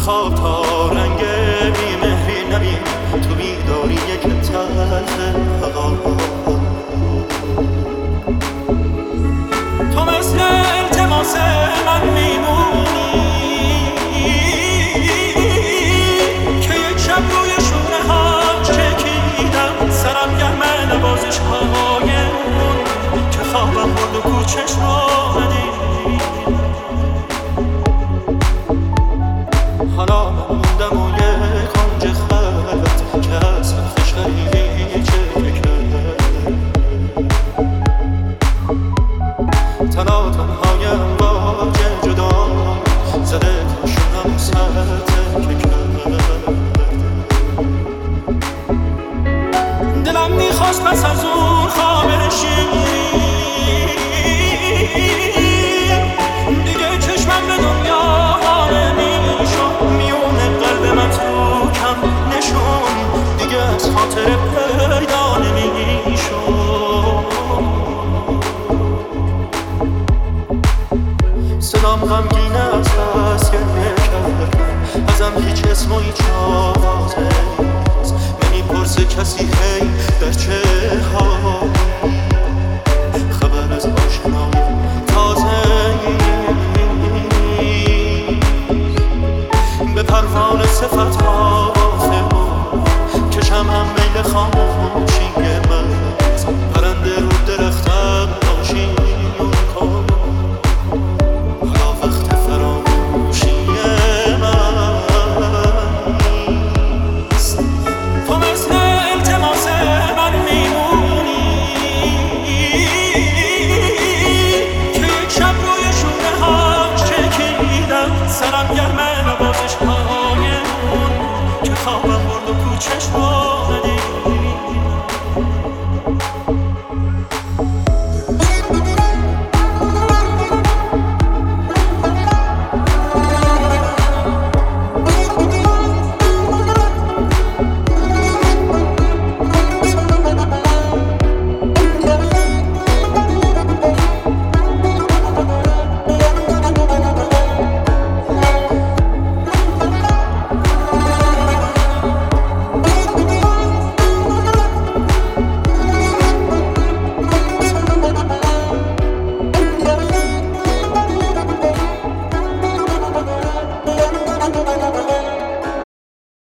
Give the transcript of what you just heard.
خواب تا رنگ بیمهری نبین، تو بیداری یک تلخ تو مثل التماس من میمونی که یک شب روی شونه ها چکیدم، سرم گرم نوازش هایمون که خوابم برد و کوچش رو ندید. حالا من موندم و یک کنج خلوت که از حرفش خیلی چه کرد، تنها تنهایم باج جدا زده کاشونم سرت که کرد. دلم میخواست پس از اون خواب شیری دیگه چشمم به دنیا واره میشد، میونه قلب من تو کم نشون دیگه از خاطر پیدا نمیشد. صدام غمگین از بس گریه کرد، ازم هیچ اسم و هیچ آوازه نیست، نمیپرسه کسی هی در چه حال، خبر از آشنا